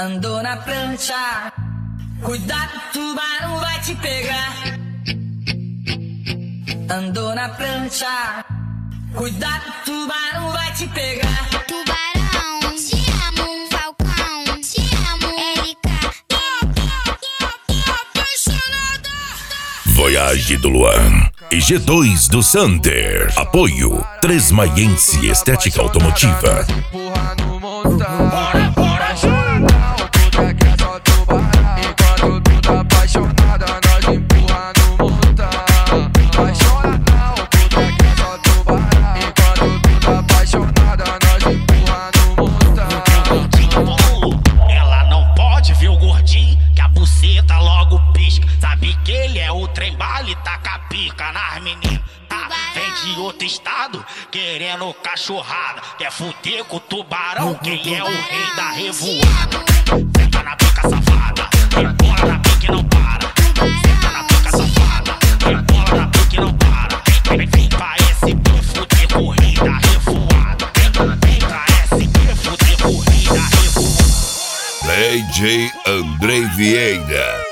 Andou na prancha, cuidado, tubarão vai te pegar. Andou na prancha, cuidado, tubarão vai te pegar. Tubarão, te amo, Falcão, te amo, Erika. Voyage do Luan e G2 do Sander. Apoio Tresmaiense Estética Automotiva. Ela não pode ver o gordinho, que a buceta logo pisca. Sabe que ele é o trem bala e taca pica nas meninas. Vem de outro estado, querendo cachorrada. Quer fuder com o tubarão, que ele é o rei da revoada. Senta na pica safada, rebola na pica e não para. Senta na pica safada, rebola na pica e não para. Vem pra SP fuder com o rei da revoada. Vem pra SP fuder com o rei da revoada. DJ Andrei Vieira.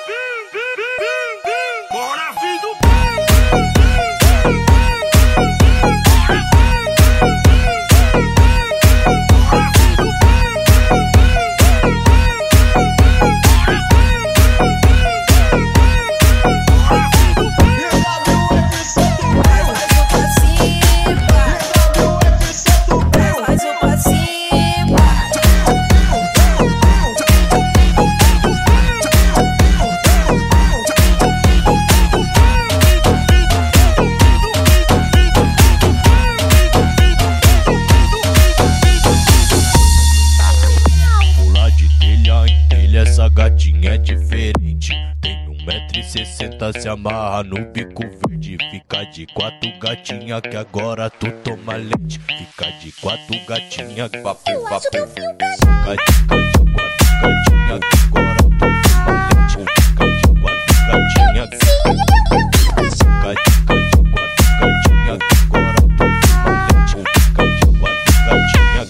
Essa gatinha é diferente. Tem 1,60 m, se amarra no bico verde. Fica de 4 gatinha que agora tu toma leite. Fica de 4 gatinha, papo, papo. Fica de 4 gatinha que agora tu toma leite. Fica de 4 gatinha. Fica de 4 gatinha que agora tu toma leite. Fica de 4 gatinha.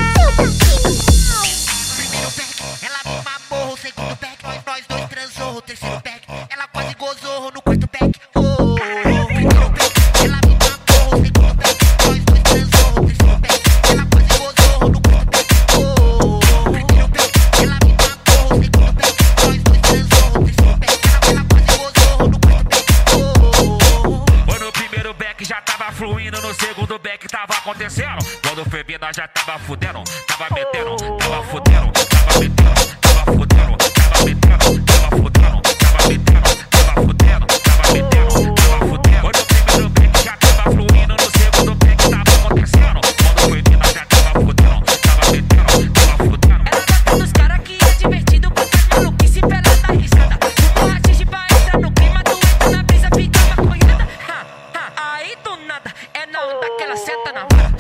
Ela me mamou, o segundo pack, nós dois transou, o terceiro pack, ela quase gozou no quarto pack. Primeiro pack, ela me mamou, o segundo pack, nós dois transou, o terceiro pack, ela quase gozou no quarto pack. Primeiro pack, ela me mamou, o segundo pack, nós dois transou, o terceiro pack, ela quase gozou no quarto pack. Foi no primeiro back, já tava fluindo, no segundo back tava acontecendo. Quando foi bem, nós já tava fudendo, tava metendo, tava fudendo. Tava metendo, tava fudendo, tava metendo, tava fudendo, tava metendo, tava fudendo, tava metendo, tava fudendo. Quando o primeiro back já tava fluindo, no segundo back tava acontecendo. Quando foi mina já tava fudendo, tava metendo, tava fudendo. Ela gosta dos caras que é divertido, bota maluquice pela da risada. Tu borrachixe pra entrar no clima, tu entra na brisa, fica maconhada. Aí do nada, é na onda que ela senta na vara.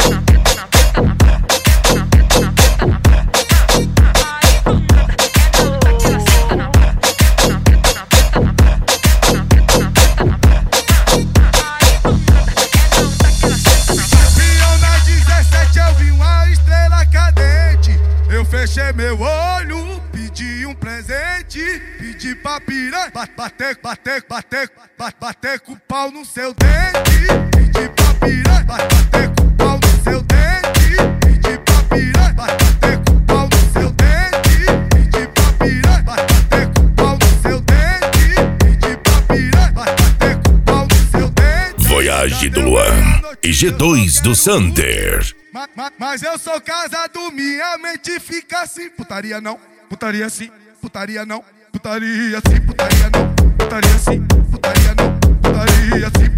Fechei meu olho, pedi um presente, pedi pra piranha bater com o pau no seu dente. Pedi pra piranha bater com o pau no seu dente. Pedi pra piranha bater com o pau no seu dente. Pedi pra piranha bater com o pau no seu dente. Pedi pra piranha bater com o pau no seu dente. Voyage do Luan e G2 do Sander. Mas eu sou casado, minha mente fica assim. Putaria não, putaria sim, putaria não, putaria sim, putaria não, putaria sim, putaria não, putaria sim.